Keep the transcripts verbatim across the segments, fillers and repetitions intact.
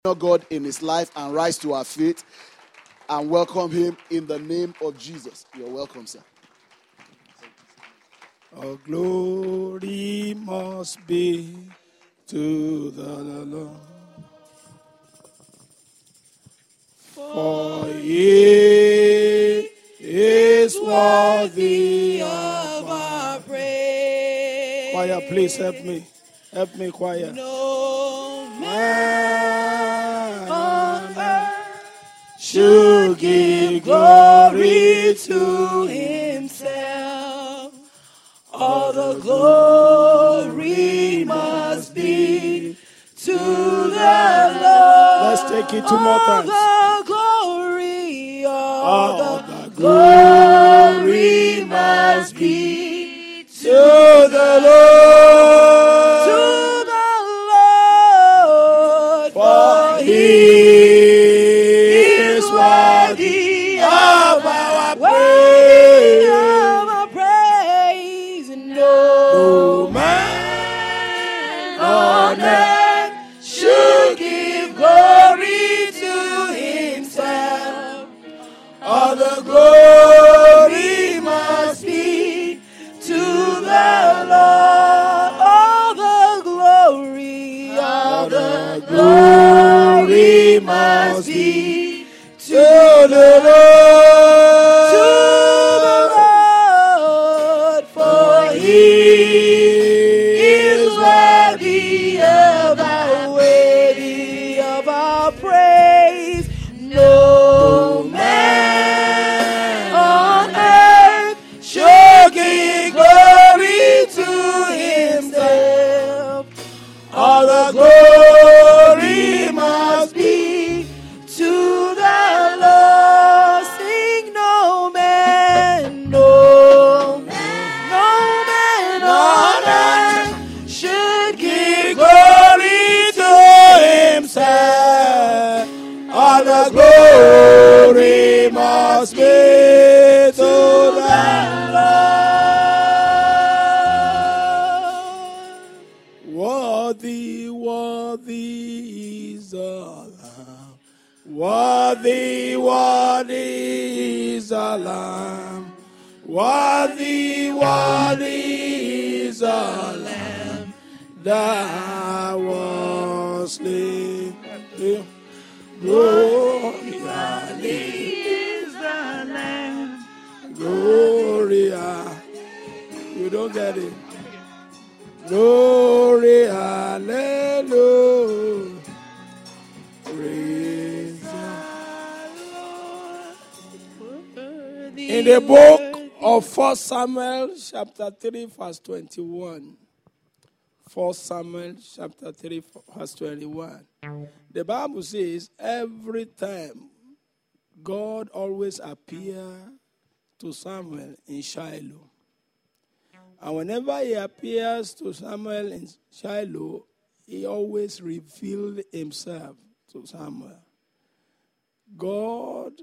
God in his life and rise to our feet and welcome him in the name of Jesus. You're welcome, sir. All glory must be to the Lord, for he is worthy of our praise. Choir, please help me. Help me, choir. No man on earth should give glory to himself. All the glory must be to the Lord. Let's take it two more times. All the glory, all, all the glory must be to the Lord. To the Lord, for he is worthy of our praise. Of our praise. No man on earth should give glory to himself. All the glory must be to the Lord. All the glory, all the glory must be to the Lord. To the Lord, for he is worthy of our worthy of our praise. No man on earth shall give glory to himself. All the glory must be to the Lord. Sing no man, no man, no man on earth should give glory to himself. All the glory must be to the Lord. Worthy, worthy is the Lamb. Worthy, worthy is the Lamb. Worthy, worthy is the Lamb that was slain. Gloria is the Lamb. Gloria. You don't get it. Glory, hallelujah. Praise the Lord. In the book of First Samuel, chapter three, verse twenty-one. First Samuel, chapter three, verse twenty-one. The Bible says, every time God always appears to Samuel in Shiloh. And whenever he appears to Samuel in Shiloh, he always revealed himself to Samuel. God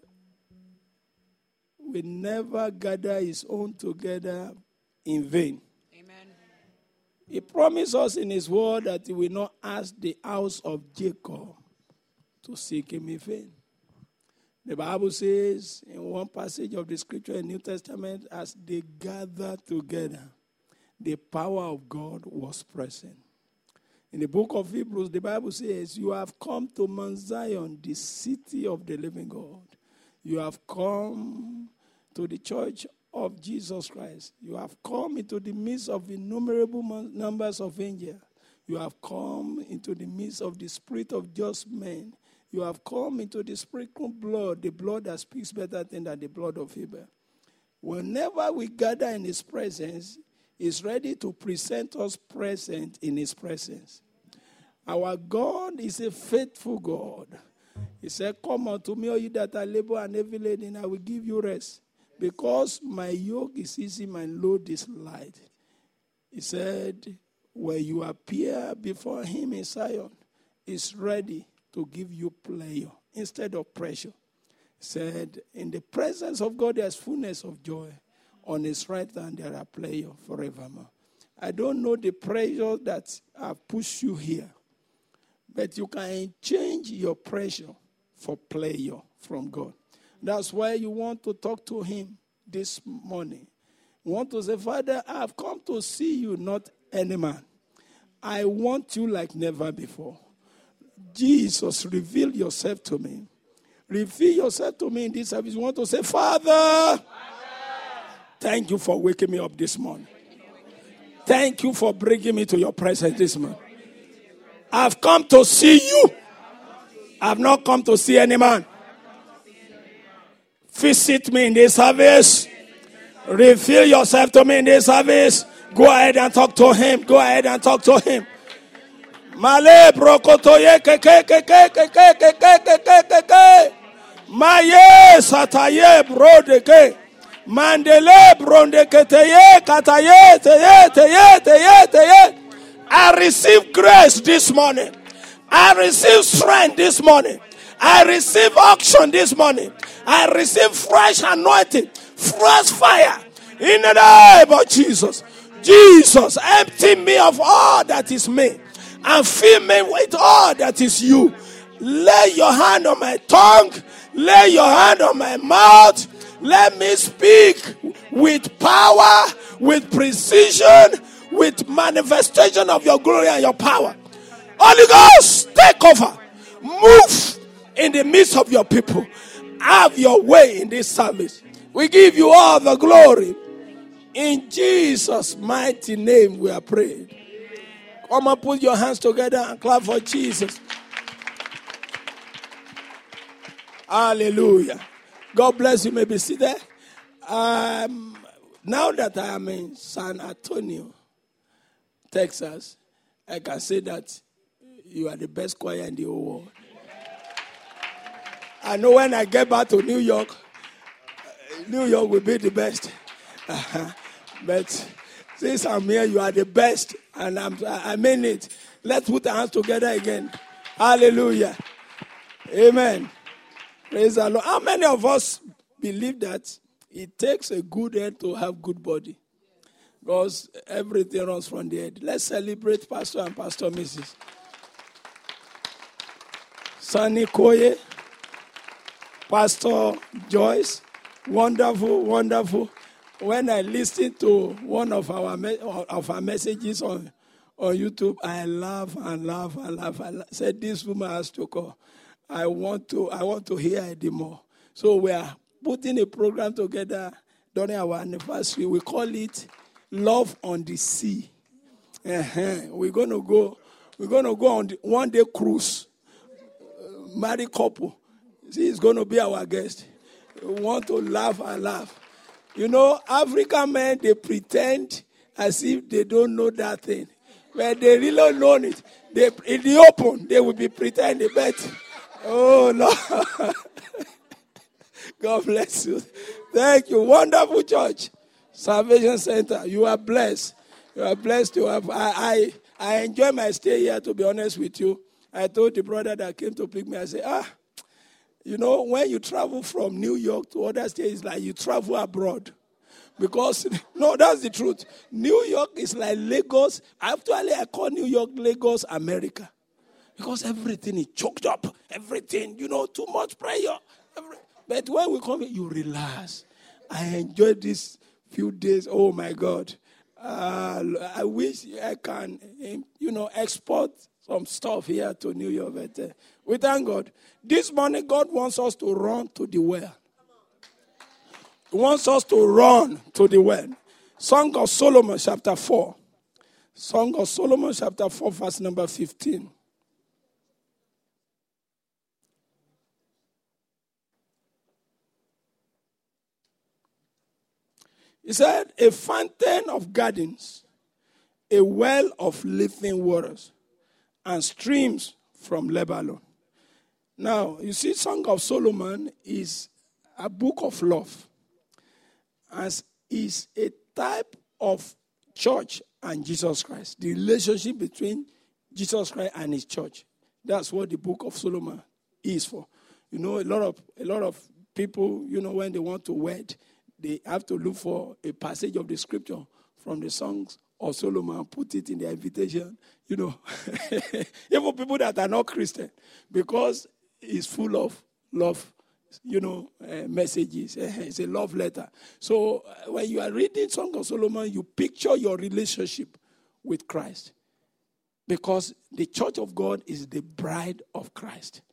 will never gather his own together in vain. Amen. He promised us in his word that he will not ask the house of Jacob to seek him in vain. The Bible says in one passage of the scripture in the New Testament, as they gathered together, the power of God was present. In the book of Hebrews, the Bible says, you have come to Mount Zion, the city of the living God. You have come to the church of Jesus Christ. You have come into the midst of innumerable numbers of angels. You have come into the midst of the spirit of just men. You have come into the sprinkled blood, the blood that speaks better things than the blood of Abel. Whenever we gather in his presence, is ready to present us present in his presence. Our God is a faithful God. He said, come unto me, all you that are labor and heavy laden, and I will give you rest. Because my yoke is easy, my load is light. He said, when you appear before him in Zion, he's ready to give you pleasure instead of pressure. He said, in the presence of God, there's fullness of joy. On his right hand, there are pleasure forevermore. I don't know the pressure that have pushed you here. But you can change your pressure for pleasure from God. That's why you want to talk to him this morning. You want to say, Father, I've come to see you, not any man. I want you like never before. Jesus, reveal yourself to me. Reveal yourself to me in this service. You want to say, Father, Father, thank you for waking me up this morning. Thank you for bringing me to your presence this morning. I've come to see you. I've not come to see any man. Visit me in this service. Reveal yourself to me in this service. Go ahead and talk to him. Go ahead and talk to him. Male brokotoye ke ke ke ke ke ke ke ke ke ke ke ke. Maye sataye brode ke. Mandele bronde ke teye kataye teye teye teye teye. I receive grace this morning. I receive strength this morning. I receive unction this morning. I receive fresh anointing, fresh fire in the name of Jesus. Jesus, empty me of all that is me and fill me with all that is you. Lay your hand on my tongue. Lay your hand on my mouth. Let me speak with power, with precision, with manifestation of your glory and your power. Holy Ghost, take over. Move in the midst of your people. Have your way in this service. We give you all the glory. In Jesus' mighty name we are praying. Come and put your hands together and clap for Jesus. Hallelujah. God bless you. May be seated. Um, now that I am in San Antonio, Texas, I can say that you are the best choir in the whole world. I know when I get back to New York, New York will be the best. But since I'm here, you are the best, and I'm, I mean it. Let's put our hands together again. Hallelujah. Amen. Praise the Lord. How many of us believe that it takes a good head to have good body? Because everything runs from the head. Let's celebrate Pastor and Pastor Missus Sunny Koye, Pastor Joyce. Wonderful, wonderful. When I listened to one of our me- of our messages on, on YouTube, I laugh and laugh and laugh. I said, this woman has to call. I want to I want to hear it more. So we are putting a program together during our anniversary. We call it Love on the Sea. Uh-huh. We're gonna go. We're gonna go on the one day cruise. Uh, married couple. See, it's gonna be our guest. We want to laugh and laugh. You know, African men, they pretend as if they don't know that thing. But they really know it. They, in the open, they will be pretending. But, oh, Lord. God bless you. Thank you. Wonderful church. Salvation Center. You are blessed. You are blessed to have. I, I, I enjoy my stay here, to be honest with you. I told the brother that came to pick me, I said, ah, you know, when you travel from New York to other states, it's like you travel abroad. Because, no, that's the truth. New York is like Lagos. Actually, I call New York Lagos, America. Because everything is choked up. Everything, you know, too much prayer. Every, but when we come here, you relax. I enjoy these few days. Oh, my God. Uh, I wish I can, you know, export some stuff here to New York. But uh, we thank God. This morning, God wants us to run to the well. He wants us to run to the well. Song of Solomon, chapter four. Song of Solomon, chapter four, verse number fifteen. He said, a fountain of gardens, a well of living waters, and streams from Lebanon. Now, you see, Song of Solomon is a book of love. As is a type of church and Jesus Christ. The relationship between Jesus Christ and his church. That's what the book of Solomon is for. You know, a lot of a lot of people, you know, when they want to wed, they have to look for a passage of the scripture from the Songs of Solomon, put it in the invitation, you know, even people that are not Christian, because it's full of love, you know, uh, messages. It's a love letter. So uh, when you are reading Song of Solomon, you picture your relationship with Christ, because the church of God is the bride of Christ.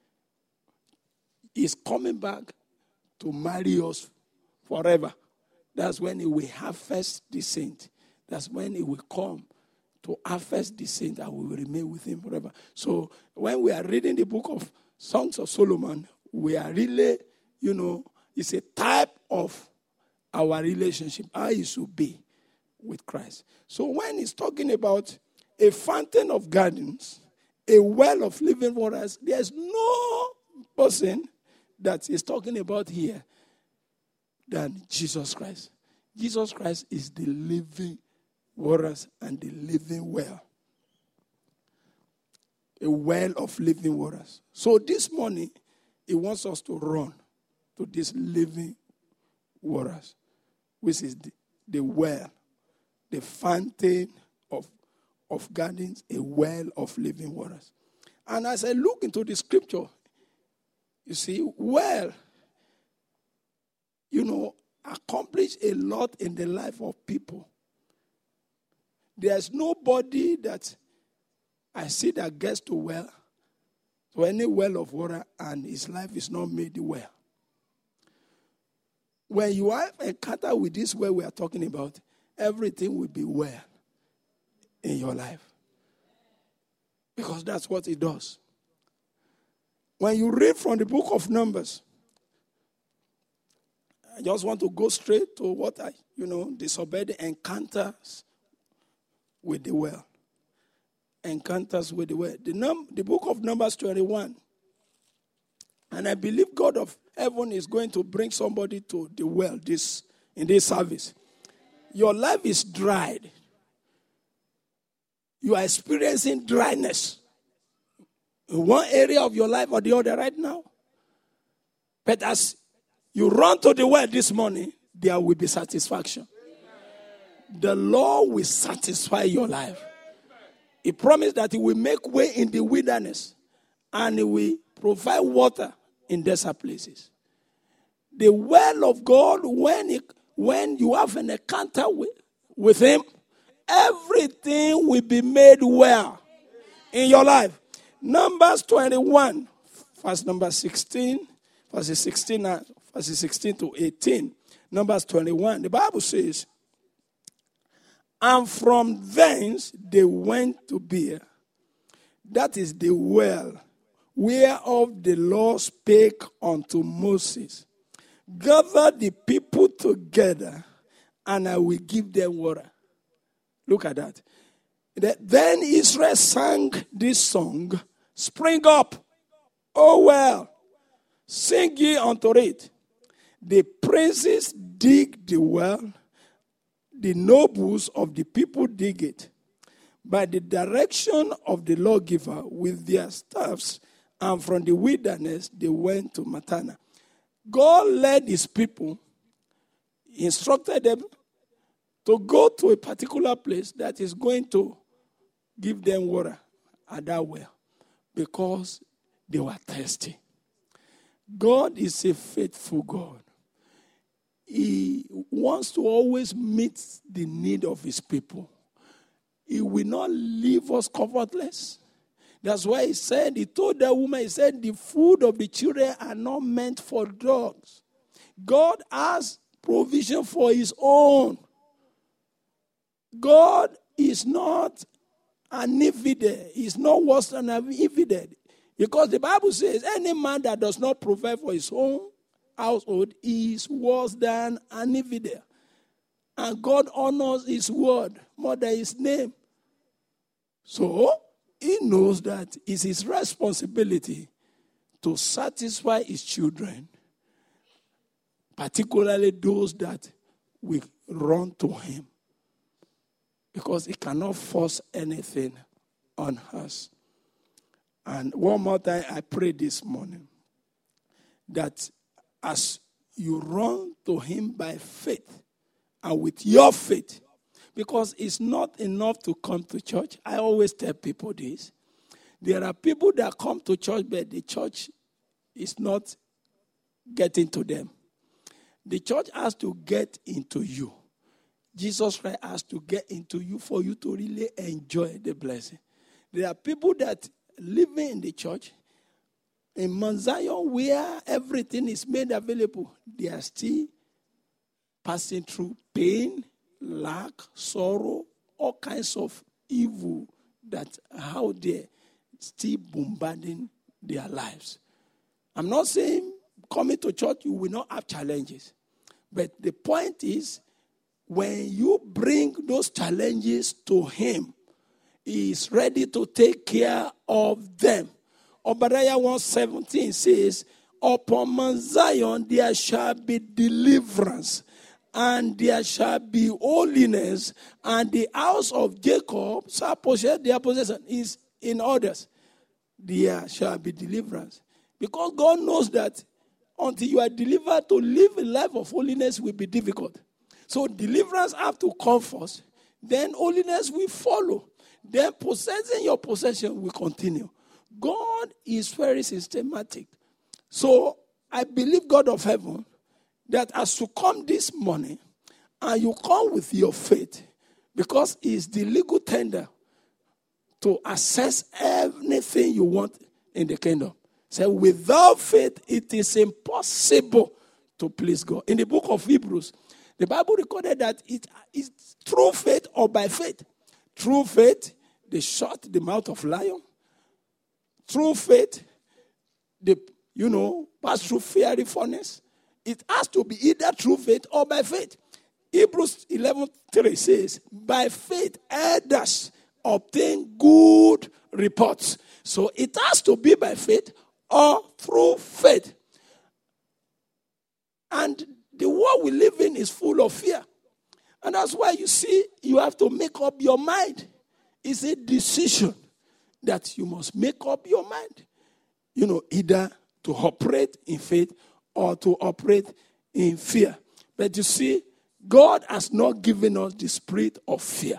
He's coming back to marry us forever. That's when he will harvest the saint. That's when he will come to harvest the saint, and we will remain with him forever. So when we are reading the book of Songs of Solomon, we are really, you know, it's a type of our relationship, how it should be with Christ. So when he's talking about a fountain of gardens, a well of living waters, there's no person that is talking about here than Jesus Christ. Jesus Christ is the living waters and the living well. A well of living waters. So this morning, he wants us to run to this living waters, which is the, the well, the fountain of, of gardens, a well of living waters. And as I look into the scripture, you see, well, you know, accomplish a lot in the life of people. There's nobody that I see that gets to well, to any well of water, and his life is not made well. When you have encounter with this well we are talking about, everything will be well in your life. Because that's what it does. When you read from the book of Numbers, I just want to go straight to what I, you know, disobeyed the encounters with the well. Encounters with the well. The, num- the book of Numbers twenty-one. And I believe God of heaven is going to bring somebody to the well this in this service. Your life is dried. You are experiencing dryness in one area of your life or the other right now. But as you run to the well this morning, there will be satisfaction. The Lord will satisfy your life. He promised that he will make way in the wilderness and he will provide water in desert places. The well of God, when, it, when you have an encounter with, with him, everything will be made well in your life. Numbers twenty-one, verse number sixteen, verses sixteen, verses sixteen to eighteen. Numbers twenty-one, the Bible says, and from thence they went to Beer. That is the well whereof the Lord spake unto Moses. Gather the people together, and I will give them water. Look at that. Then Israel sang this song, spring up, O well, sing ye unto it. The princes dig the well, the nobles of the people dig it. By the direction of the lawgiver with their staffs, and from the wilderness they went to Matana. God led his people, instructed them to go to a particular place that is going to give them water at that well because they were thirsty. God is a faithful God. He wants to always meet the need of his people. He will not leave us comfortless. That's why he said, he told the woman, he said, the food of the children are not meant for dogs. God has provision for his own. God is not an infidel. He's not worse than an infidel. Because the Bible says, any man that does not provide for his own household is worse than an infidel. And God honors his word more than his name. So, he knows that it's his responsibility to satisfy his children, particularly those that will run to him. Because he cannot force anything on us. And one more time, I pray this morning that as you run to him by faith, and with your faith, Because it's not enough to come to church. I always tell people this. There are people that come to church, but the church is not getting to them. The church has to get into you. Jesus Christ has to get into you for you to really enjoy the blessing. There are people that living in the church, in Mount Zion, where everything is made available, they are still passing through pain, lack, sorrow, all kinds of evil that how they're still bombarding their lives. I'm not saying coming to church, you will not have challenges. But the point is, when you bring those challenges to him, he is ready to take care of them. Obadiah one seventeen says, upon Mount Zion there shall be deliverance, and there shall be holiness, and the house of Jacob shall possess their possession. Is in others. There shall be deliverance. Because God knows that until you are delivered, to live a life of holiness will be difficult. So deliverance have to come first. Then holiness will follow. Then possessing your possession will continue. God is very systematic. So I believe, God of heaven, that as you come this morning and you come with your faith, because it's the legal tender to access anything you want in the kingdom. So without faith, it is impossible to please God. In the book of Hebrews, the Bible recorded that it is through faith or by faith. Through faith, they shut the mouth of lion. Through faith, they, you know, pass through fiery furnace. It has to be either through faith or by faith. Hebrews eleven three says, by faith, elders obtain good reports. So it has to be by faith or through faith. And the world we live in is full of fear. And that's why you see, you have to make up your mind. It's a decision that you must make up your mind. You know, either to operate in faith or to operate in fear. But you see, God has not given us the spirit of fear.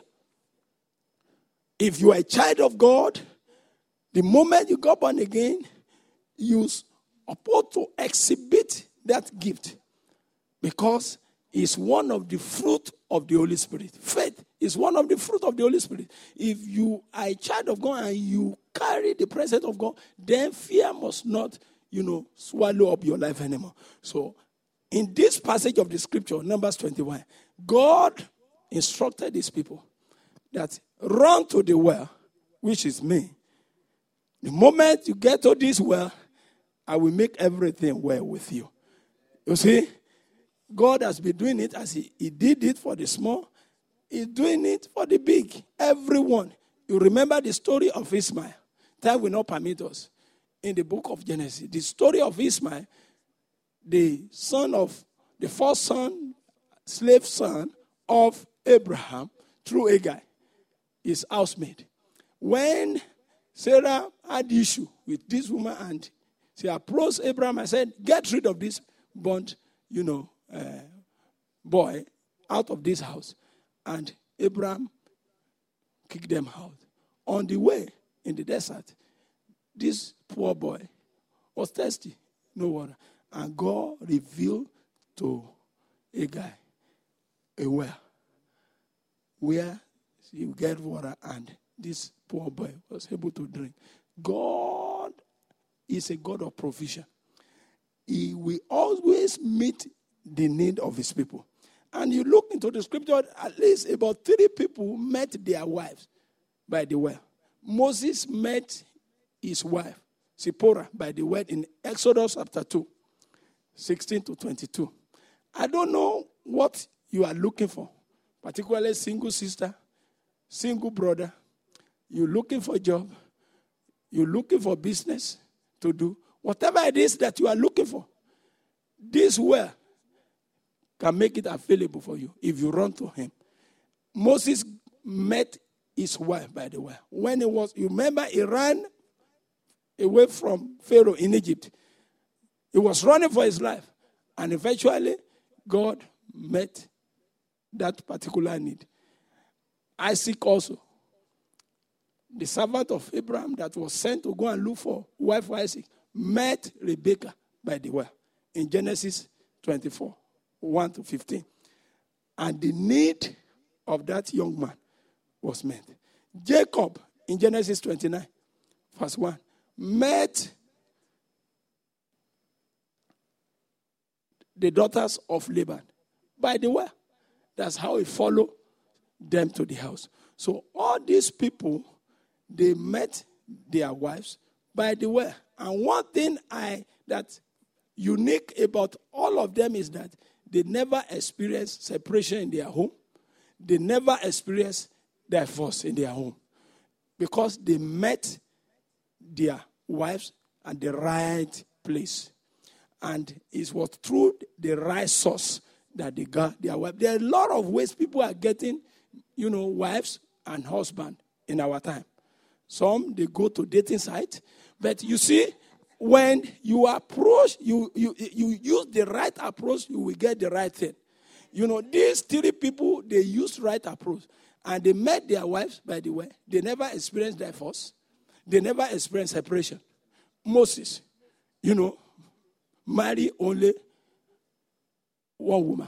If you are a child of God, the moment you got born again, you're supposed to exhibit that gift. Because it's one of the fruit of the Holy Spirit. Faith is one of the fruit of the Holy Spirit. If you are a child of God and you carry the presence of God, then fear must not, you know, swallow up your life anymore. So, in this passage of the scripture, Numbers twenty-one, God instructed his people that run to the well, which is me. The moment you get to this well, I will make everything well with you. You see? God has been doing it as he, he did it for the small. He's doing it for the big. Everyone. You remember the story of Ishmael. Time will not permit us. In the book of Genesis, the story of Ishmael, the son of, the first son, slave son of Abraham through Hagar, his housemaid. When Sarah had issue with this woman and she approached Abraham and said, get rid of this bond, you know, Uh, boy out of this house. And Abraham kicked them out. On the way in the desert, this poor boy was thirsty, no water. And God revealed to a guy a well where he would get water, and this poor boy was able to drink. God is a God of provision. He will always meet the need of his people. And you look into the scripture, at least about three people met their wives by the well. Moses met his wife, Zipporah, by the well in Exodus chapter two, sixteen to twenty-two. I don't know what you are looking for, particularly single sister, single brother. You're looking for a job. You're looking for business to do. Whatever it is that you are looking for, this well can make it available for you if you run to him. Moses met his wife, by the way. When he was, you remember, he ran away from Pharaoh in Egypt. He was running for his life. And eventually, God met that particular need. Isaac also, the servant of Abraham that was sent to go and look for wife for Isaac, met Rebekah by the well in Genesis twenty-four, one to fifteen. And the need of that young man was met. Jacob, in Genesis twenty-nine, verse one, met the daughters of Laban by the well. That's how he followed them to the house. So all these people, they met their wives by the well. And one thing I that's unique about all of them is that they never experienced separation in their home. They never experienced divorce in their home. Because they met their wives at the right place. And it was through the right source that they got their wife. There are a lot of ways people are getting, you know, wives and husbands in our time. Some, they go to dating sites. But you see, when you approach, you, you, you use the right approach, you will get the right thing. You know, these three people, they used right approach. And they met their wives, by the way. They never experienced divorce. They never experienced separation. Moses, you know, married only one woman.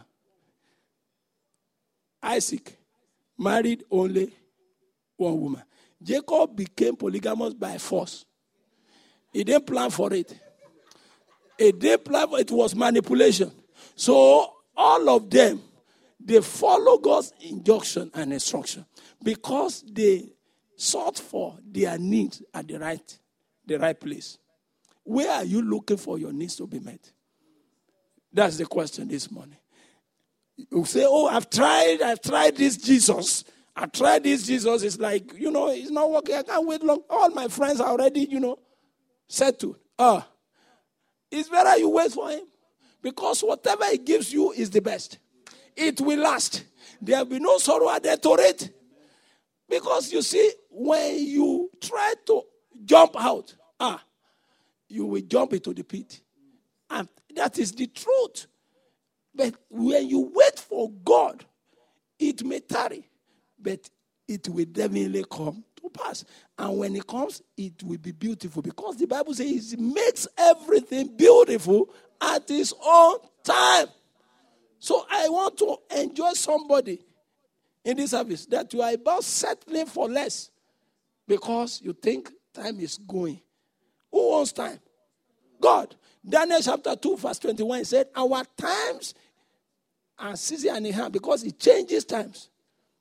Isaac married only one woman. Jacob became polygamous by force. He didn't plan for it. He didn't plan for it. It was manipulation. So all of them, they follow God's injunction and instruction because they sought for their needs at the right, the right place. Where are you looking for your needs to be met? That's the question this morning. You say, oh, I've tried, I've tried this Jesus. I've tried this Jesus. It's like, you know, it's not working. I can't wait long. All my friends are already, you know, settled. Ah, it's better you wait for him. Because whatever he gives you is the best. It will last. There will be no sorrow added to it. Because you see, when you try to jump out, ah, you will jump into the pit. And that is the truth. But when you wait for God, it may tarry, but it will definitely come to pass. And when it comes, it will be beautiful. Because the Bible says it makes everything beautiful at its own time. So I want to enjoy somebody in this service that you are about settling for less because you think time is going. Who wants time? God. Daniel chapter two, verse twenty-one said, our times are season and in hand because it changes times.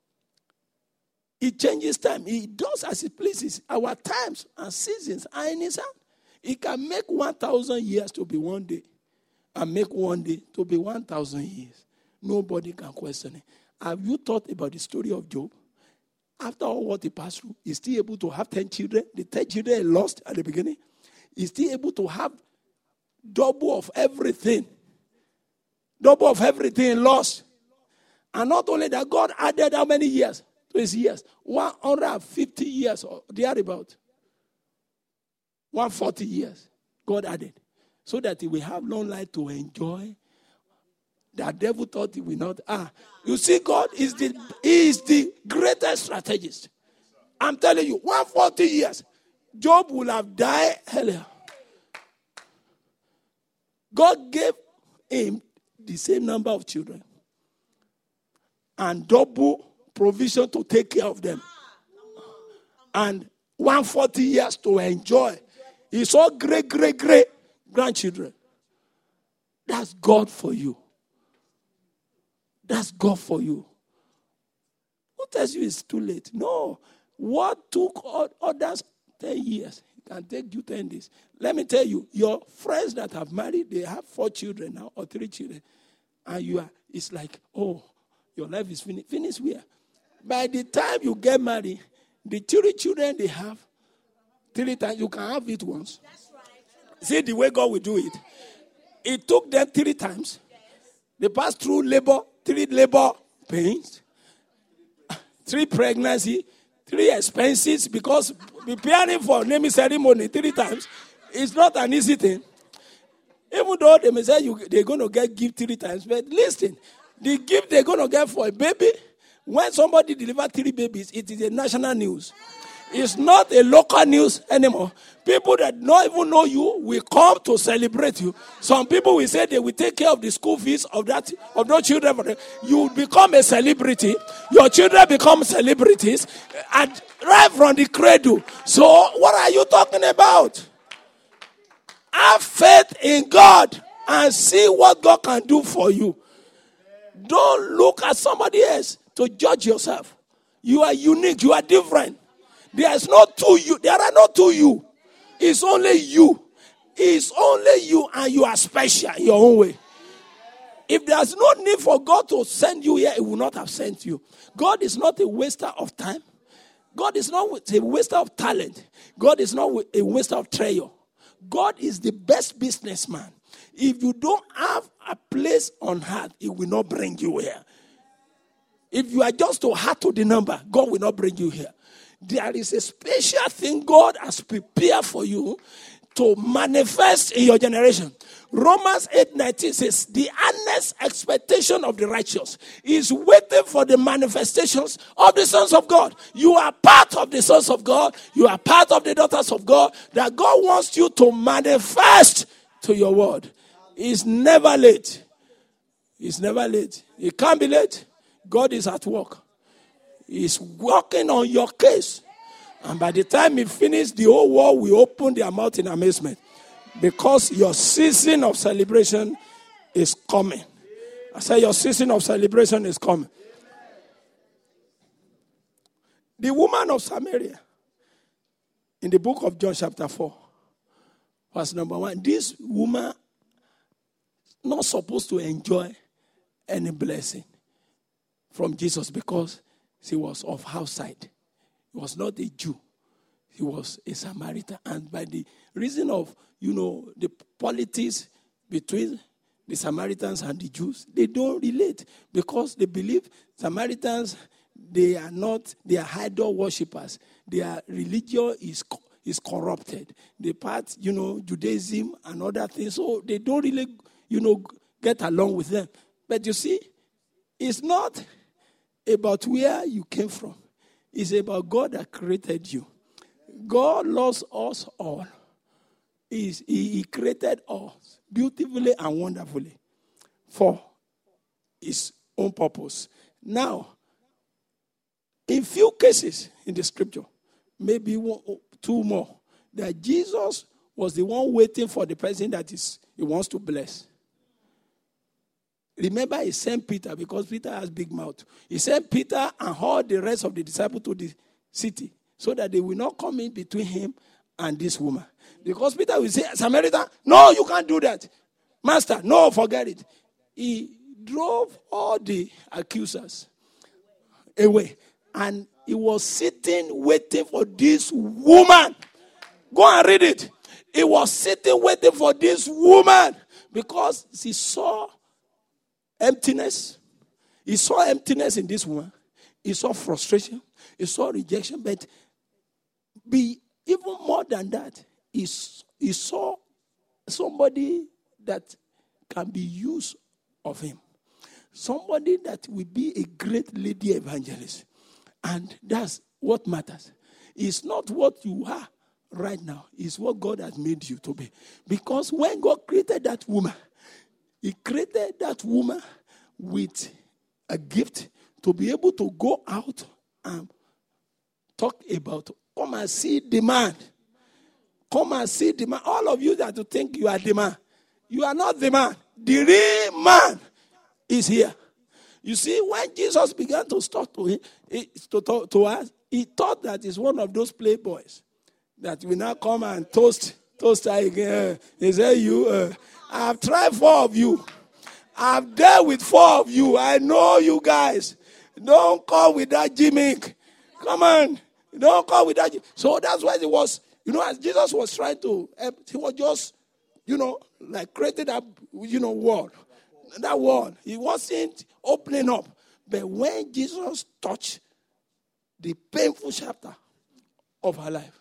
It changes time. It does as it pleases. Our times and seasons are in his hand. It can make one thousand years to be one day and make one day to be one thousand years. Nobody can question it. Have you thought about the story of Job? After all what he passed through, he's still able to have ten children. The ten children he lost at the beginning. He's still able to have double of everything. Double of everything lost. And not only that, God added how many years to his years? one hundred fifty years or thereabout. one hundred forty years God added. So that he will have long life to enjoy. The devil thought he will not. Ah, you see, God is the he is the greatest strategist. I'm telling you, one hundred forty years, Job will have died earlier. God gave him the same number of children and double provision to take care of them. And one hundred forty years to enjoy. He saw great, great, great grandchildren. That's God for you. That's God for you. Who tells you it's too late? No. What took others ten years can take you ten days. Let me tell you, your friends that have married, they have four children now or three children. And you are, it's like, oh, your life is finished. Finished where? By the time you get married, the three children they have, three times, you can have it once. That's right. See the way God will do it. It took them three times. They passed through labor, three labor pains, three pregnancy, three expenses, because preparing for naming ceremony three times is not an easy thing. Even though they may say you, they're going to get gift three times, but listen, the gift they're going to get for a baby When somebody delivers three babies, it is a national news. It's not a local news anymore. People that don't even know you will come to celebrate you. Some people will say they will take care of the school fees of that of those children. You become a celebrity. Your children become celebrities, and right from the cradle. So what are you talking about? Have faith in God and see what God can do for you. Don't look at somebody else to judge yourself. You are unique. You are different. There is no two you. There are no two you. It's only you. It's only you, and you are special in your own way. If there's no need for God to send you here, He will not have sent you. God is not a waster of time. God is not a waster of talent. God is not a waster of treasure. God is the best businessman. If you don't have a place on earth, He will not bring you here. If you are just to add to the number, God will not bring you here. There is a special thing God has prepared for you to manifest in your generation. Romans eight nineteen says, the earnest expectation of the righteous is waiting for the manifestations of the sons of God. You are part of the sons of God. You are part of the daughters of God. That God wants you to manifest to your word. It's never late. It's never late. It can't be late. God is at work. He's working on your case. And by the time He finishes, the whole world will open their mouth in amazement. Because your season of celebration is coming. I say your season of celebration is coming. The woman of Samaria, in the book of John chapter four, verse number one, this woman not supposed to enjoy any blessing from Jesus because she was of outside. He was not a Jew. He was a Samaritan. And by the reason of, you know, the politics between the Samaritans and the Jews, they don't relate because they believe Samaritans, they are not, they are idol worshippers. Their religion is is corrupted. They part, you know, Judaism and other things. So they don't really, you know, get along with them. But you see, it's not about where you came from. It's about God that created you. God loves us all. He, he created us beautifully and wonderfully for His own purpose. Now, in few cases in the scripture, maybe one, two more, that Jesus was the one waiting for the person that is He wants to bless. Remember, He sent Peter because Peter has big mouth. He sent Peter and all the rest of the disciples to the city so that they will not come in between him and this woman. Because Peter will say, Samaritan, no, you can't do that. Master, no, forget it. He drove all the accusers away. And he was sitting waiting for this woman. Go and read it. He was sitting waiting for this woman because she saw emptiness. He saw emptiness in this woman. He saw frustration. He saw rejection. But be even more than that, he, he saw somebody that can be used of him. Somebody that will be a great lady evangelist. And that's what matters. It's not what you are right now. It's what God has made you to be. Because when God created that woman, He created that woman with a gift to be able to go out and talk about, come and see the man. Come and see the man. All of you that you think you are the man, you are not the man. The real man is here. You see, when Jesus began to talk to him, to talk to us, he thought that he's one of those playboys that will now come and toast, toast her again. He said, "You, uh, I've tried four of you. I've dealt with four of you. I know you guys. Don't come with that gimmick. Come on, don't come with that." So that's why it was. You know, as Jesus was trying to, he was just, you know, like creating that, you know, word. That word. He wasn't opening up. But when Jesus touched the painful chapter of her life,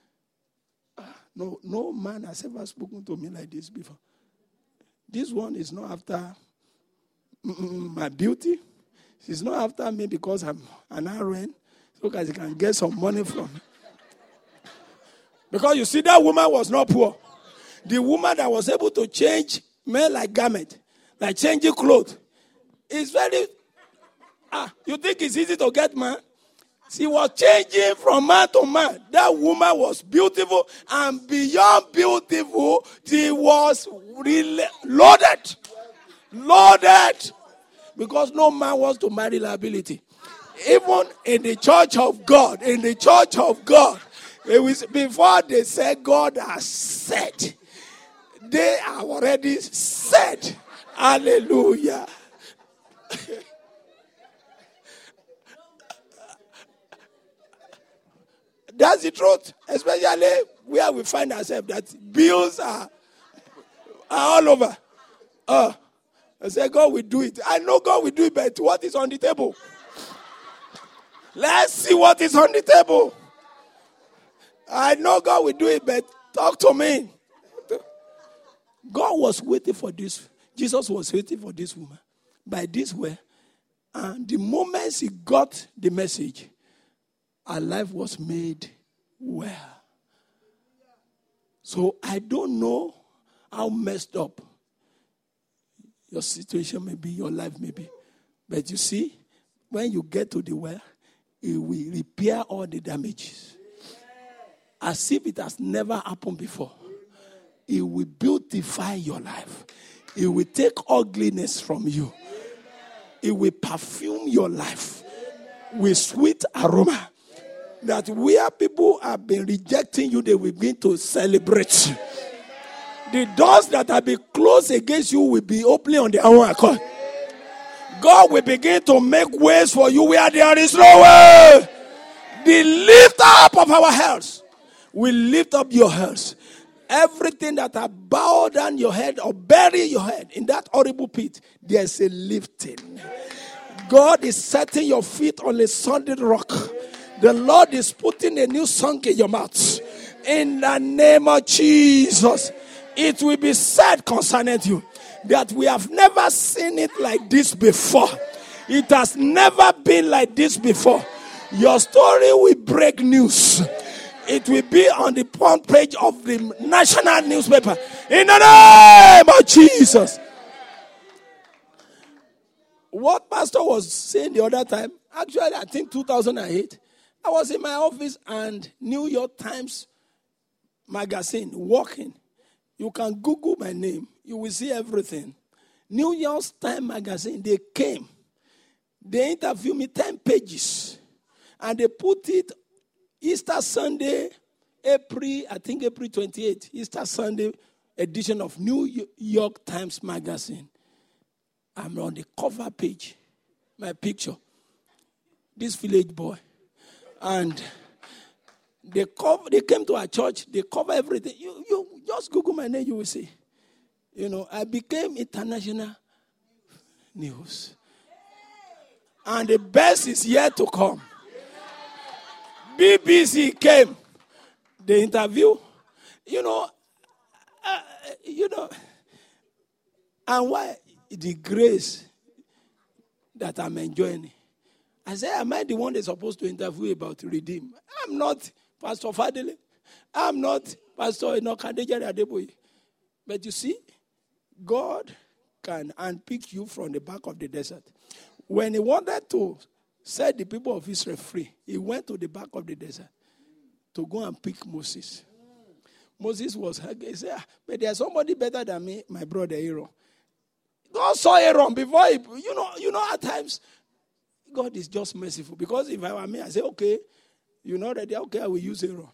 no, no man has ever spoken to me like this before. This one is not after my beauty. She's not after me because I'm an R N, so that she can get some money from me. Because you see, that woman was not poor. The woman that was able to change men like garment, like changing clothes, is very, ah, you think it's easy to get man? She was changing from man to man. That woman was beautiful, and beyond beautiful, she was really loaded. Loaded. Because no man wants to marry liability. Even in the church of God, in the church of God, it was before they said God has said, they are already said. Hallelujah. That's the truth, especially where we find ourselves, that bills are, are all over. Uh, I say, God will do it. I know God will do it, but what is on the table? Let's see what is on the table. I know God will do it, but talk to me. God was waiting for this. Jesus was waiting for this woman. By this way, and the moment she got the message, her life was made well. So I don't know how messed up your situation may be, your life may be. But you see, when you get to the well, it will repair all the damages. As if it has never happened before. It will beautify your life. It will take ugliness from you. It will perfume your life with sweet aroma. That where people have been rejecting you, they will begin to celebrate. The doors that have been closed against you will be opening on their own accord. God will begin to make ways for you where there is no way. The lift up of our heads will lift up your heads. Everything that have bowed down your head or bury your head in that horrible pit, there's a lifting. God is setting your feet on a solid rock. The Lord is putting a new song in your mouth. In the name of Jesus, it will be said concerning you that we have never seen it like this before. It has never been like this before. Your story will break news. It will be on the front page of the national newspaper. In the name of Jesus. What Pastor was saying the other time, actually I think two thousand eight, I was in my office and New York Times magazine walking. You can Google my name. You will see everything. New York Times magazine, they came. They interviewed me ten pages. And they put it Easter Sunday, April, I think April twenty-eighth, Easter Sunday edition of New York Times magazine. I'm on the cover page, my picture. This village boy. And they cover, they came to our church, they cover everything. You, you just Google my name, you will see. You know, I became international news. And the best is yet to come. B B C came. The interview, you know, uh, you know, and why the grace that I'm enjoying. I said, am I the one that's supposed to interview about Redeem? I'm not Pastor Fadele. I'm not Pastor Enokadeja Adeboye. But you see, God can unpick you from the back of the desert. When he wanted to set the people of Israel free, he went to the back of the desert to go and pick Moses. Moses was, he said, but there's somebody better than me, my brother Aaron. God saw Aaron before he, you know, you know, at times, God is just merciful. Because if I were me, I say, okay, you know that, okay, I will use Aaron.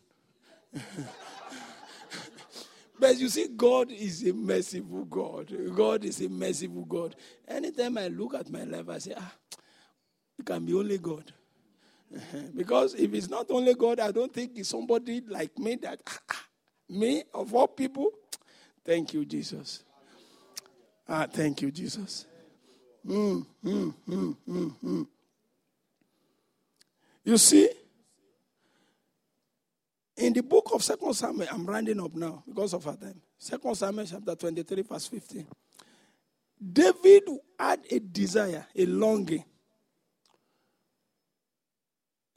But you see, God is a merciful God. God is a merciful God. Anytime I look at my life, I say, ah, it can be only God. Because if it's not only God, I don't think it's somebody like me that, ah, me, of all people. Thank you, Jesus. Ah, thank you, Jesus. Mm, mm, mm, mm, mm. You see, in the book of Second Samuel, I'm rounding up now because of our time. Second Samuel chapter twenty-three, verse fifteen. David had a desire, a longing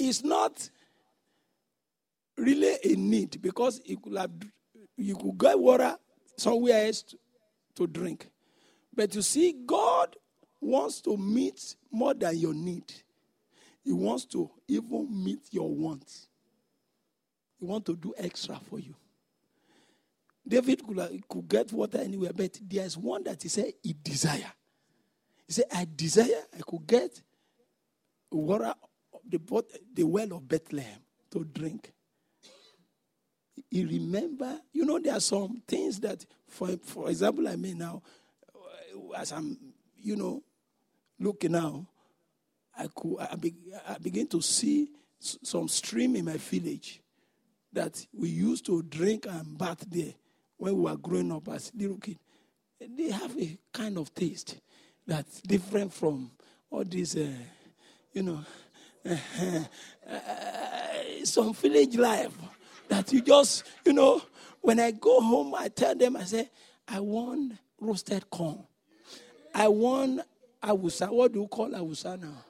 it's not really a need, because you could have, you could get water somewhere else to, to drink. But you see, God wants to meet more than your need. He wants to even meet your wants. He wants to do extra for you. David could, could get water anywhere, but there's one that he said he desire. He said, I desire I could get water, the, the well of Bethlehem to drink. He remember, you know, there are some things that, for, for example, I mean now, as I'm, you know, looking now, I could I, be, I begin to see some stream in my village that we used to drink and bath there when we were growing up as little kids. They have a kind of taste that's different from all these, uh, you know, uh, uh, some village life that you just, you know, when I go home, I tell them, I say, I want roasted corn. I want awusa. What do you call awusa now?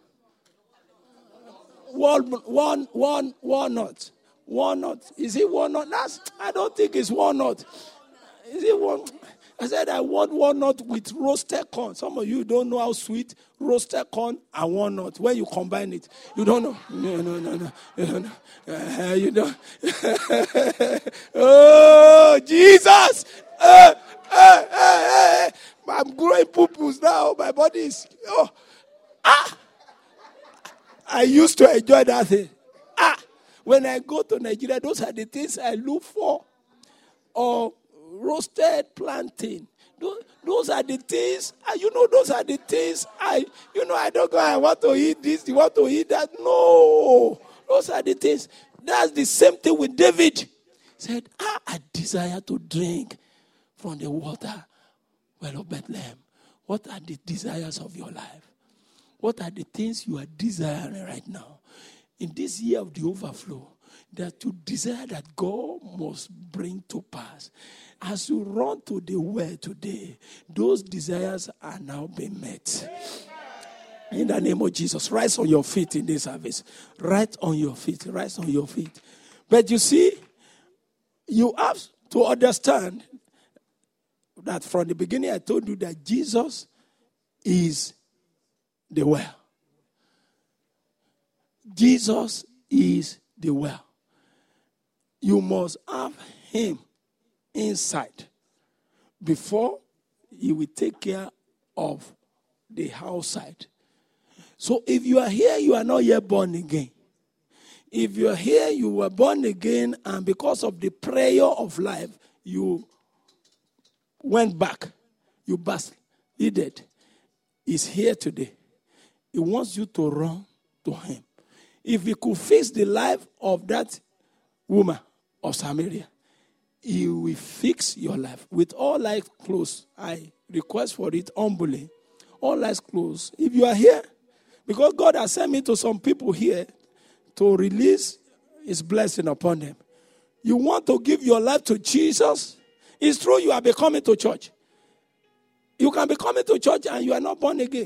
One, one, one, walnut. Walnut. Is it walnut? That's, I don't think it's walnut. Is it one? I said, I want walnut with roasted corn. Some of you don't know how sweet roasted corn and walnut. When you combine it, you don't know. No, no, no, no. You don't know. Uh, you don't. Oh, Jesus. Uh, uh, uh, uh. I'm growing pupils now. My body is. Oh. Ah. I used to enjoy that thing. Ah. When I go to Nigeria, those are the things I look for. Or roasted plantain. Those, those are the things, you know, those are the things I, you know, I don't go, I want to eat this, you want to eat that. No. Those are the things. That's the same thing with David. He said, ah, I desire to drink from the water well of Bethlehem. What are the desires of your life? What are the things you are desiring right now? In this year of the overflow, that you desire that God must bring to pass. As you run to the well today, those desires are now being met. In the name of Jesus, rise on your feet in this service. Rise on your feet, rise on your feet. But you see, you have to understand that from the beginning I told you that Jesus is the well. Jesus is the well. You must have him inside before he will take care of the outside. So if you are here, you are not yet born again. If you are here, you were born again, and because of the prayer of life, you went back. You backslided. He's here today. He wants you to run to him. If he could fix the life of that woman of Samaria, he will fix your life. With all eyes closed, I request for it humbly. All eyes closed. If you are here, because God has sent me to some people here to release his blessing upon them. You want to give your life to Jesus? It's true you are coming to church. You can be coming to church and you are not born again.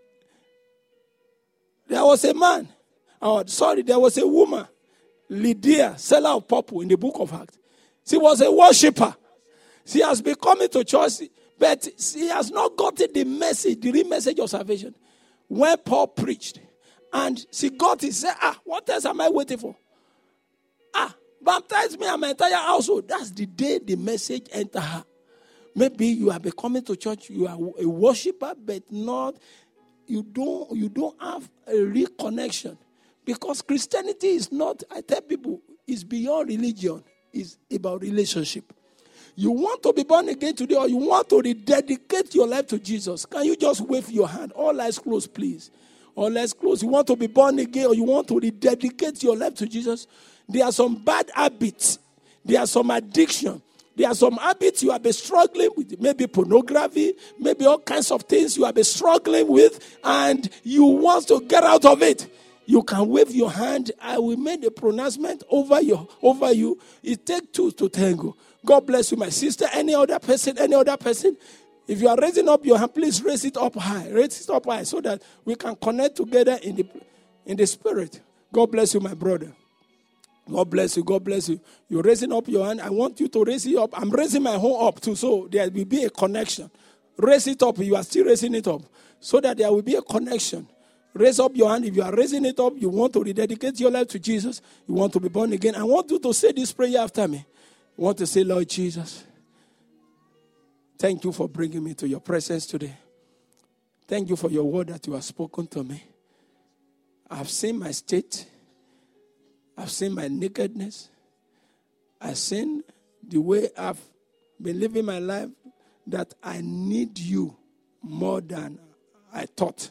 There was a man, oh, sorry, there was a woman, Lydia, seller of purple in the book of Acts. She was a worshiper. She has been coming to church, but she has not gotten the message, the real message of salvation. When Paul preached, and she got it, said, ah, what else am I waiting for? Ah, baptize me and my entire household. That's the day the message entered her. Maybe you have been coming to church, you are a worshiper, but not, you don't, you don't have a real connection. Because Christianity is not, I tell people, it's beyond religion. It's about relationship. You want to be born again today, or you want to rededicate your life to Jesus. Can you just wave your hand? All eyes closed, please. All eyes closed. You want to be born again, or you want to rededicate your life to Jesus? There are some bad habits. There are some addiction. There are some habits you have been struggling with. Maybe pornography. Maybe all kinds of things you have been struggling with. And you want to get out of it. You can wave your hand. I will make a pronouncement over you. Over you. It takes two to tango. God bless you, my sister. Any other person? Any other person? If you are raising up your hand, please raise it up high. Raise it up high so that we can connect together in the in the spirit. God bless you, my brother. God bless you. God bless you. You're raising up your hand. I want you to raise it up. I'm raising my home up too, so there will be a connection. Raise it up. You are still raising it up, so that there will be a connection. Raise up your hand. If you are raising it up, you want to rededicate your life to Jesus. You want to be born again. I want you to say this prayer after me. You want to say, Lord Jesus, thank you for bringing me to your presence today. Thank you for your word that you have spoken to me. I've seen my state. I've seen my nakedness. I've seen the way I've been living my life, that I need you more than I thought.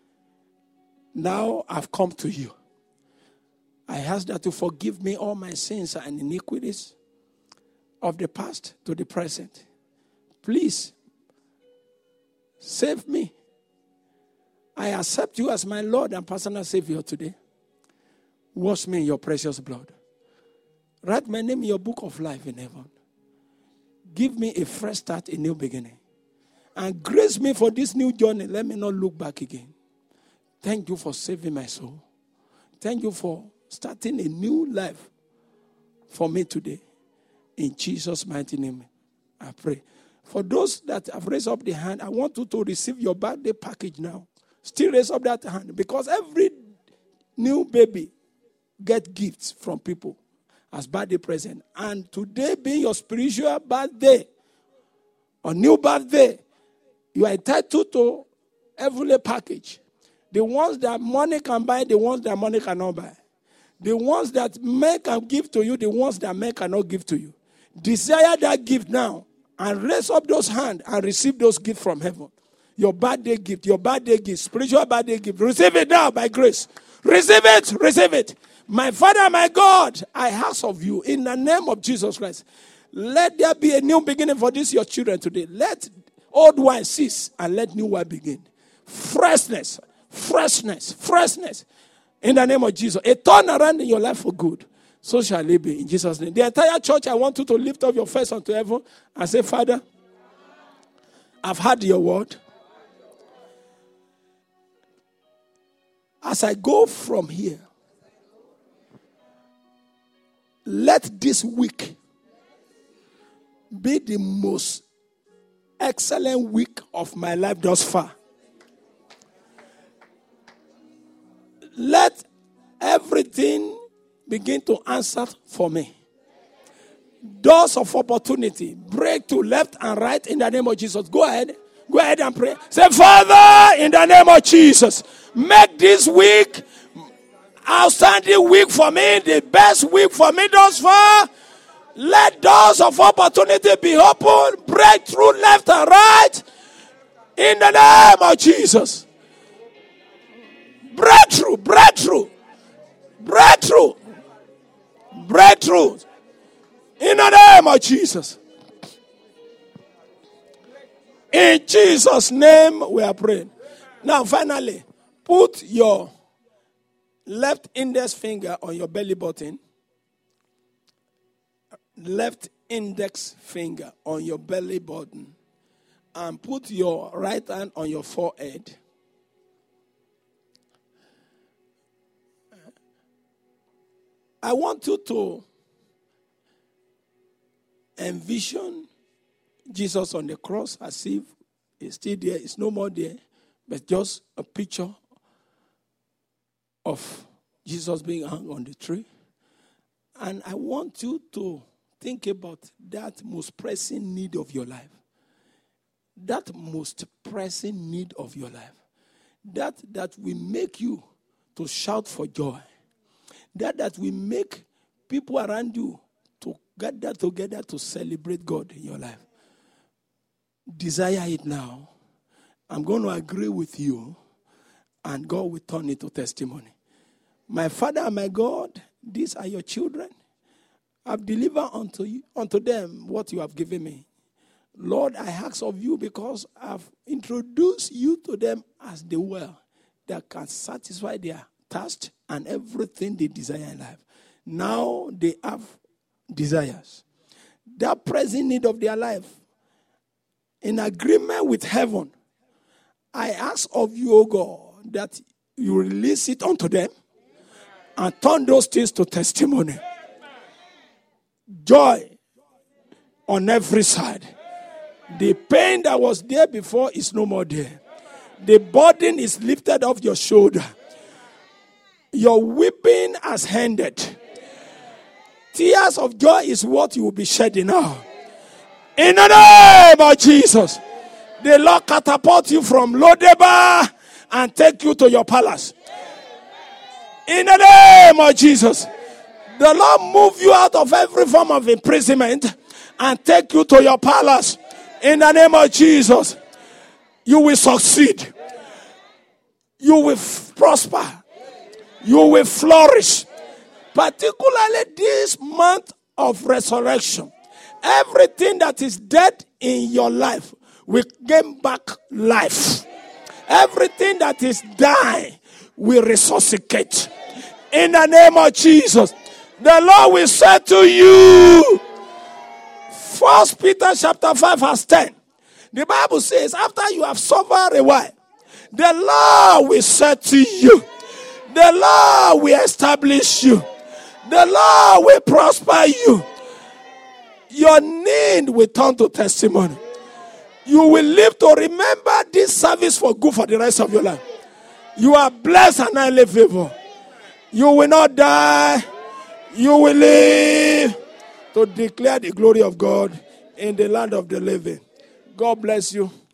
Now I've come to you. I ask that you forgive me all my sins and iniquities of the past to the present. Please, save me. I accept you as my Lord and personal Savior today. Wash me in your precious blood. Write my name in your book of life in heaven. Give me a fresh start, a new beginning. And grace me for this new journey. Let me not look back again. Thank you for saving my soul. Thank you for starting a new life for me today. In Jesus' mighty name, I pray. For those that have raised up the hand, I want you to receive your birthday package now. Still raise up that hand, because every new baby get gifts from people as birthday present. And today being your spiritual birthday, or new birthday, you are entitled to every package. The ones that money can buy, the ones that money cannot buy. The ones that men can give to you, the ones that men cannot give to you. Desire that gift now and raise up those hands and receive those gifts from heaven. Your birthday gift, your birthday gift, spiritual birthday gift. Receive it now by grace. Receive it, receive it. My Father, my God, I ask of you in the name of Jesus Christ, let there be a new beginning for these your children today. Let old wine cease and let new wine begin. Freshness, freshness, freshness. In the name of Jesus. A turnaround in your life for good. So shall it be in Jesus' name. The entire church, I want you to lift up your face unto heaven and say, Father, I've heard your word. As I go from here, let this week be the most excellent week of my life thus far. Let everything begin to answer for me. Doors of opportunity break to left and right in the name of Jesus. Go ahead. Go ahead and pray. Say, Father, in the name of Jesus, make this week outstanding week for me, the best week for me thus far. Let doors of opportunity be open, break through left and right in the name of Jesus. Breakthrough, breakthrough, breakthrough, breakthrough in the name of Jesus. In Jesus' name we are praying. Now finally, put your left index finger on your belly button. Left index finger on your belly button. And put your right hand on your forehead. I want you to envision Jesus on the cross as if he's still there. It's no more there, but just a picture of Jesus being hung on the tree. And I want you to think about that most pressing need of your life. That most pressing need of your life. That that will make you to shout for joy. That that will make people around you to gather together to celebrate God in your life. Desire it now. I'm going to agree with you, and God will turn it to testimony. My Father and my God, these are your children. I've delivered unto you, unto them what you have given me. Lord, I ask of you because I've introduced you to them as the well that can satisfy their thirst and everything they desire in life. Now they have desires. That present need of their life, in agreement with heaven, I ask of you, O God, that you release it unto them and turn those things to testimony. Joy on every side. The pain that was there before is no more there. The burden is lifted off your shoulder. Your weeping has ended. Tears of joy is what you will be shedding now. In the name of Jesus, the Lord catapult you from Lodebar and take you to your palace. In the name of Jesus, the Lord move you out of every form of imprisonment and take you to your palace. In the name of Jesus, you will succeed. You will f- prosper. You will flourish. Particularly this month of resurrection. Everything that is dead in your life will gain back life. Everything that is dying will resuscitate. In the name of Jesus, the Lord will say to you, First Peter chapter five verse ten. The Bible says, after you have suffered a while, the Lord will say to you, the Lord will establish you, the Lord will prosper you. Your need will turn to testimony. You will live to remember this service for good for the rest of your life. You are blessed and highly favored. You will not die. You will live to declare the glory of God in the land of the living. God bless you.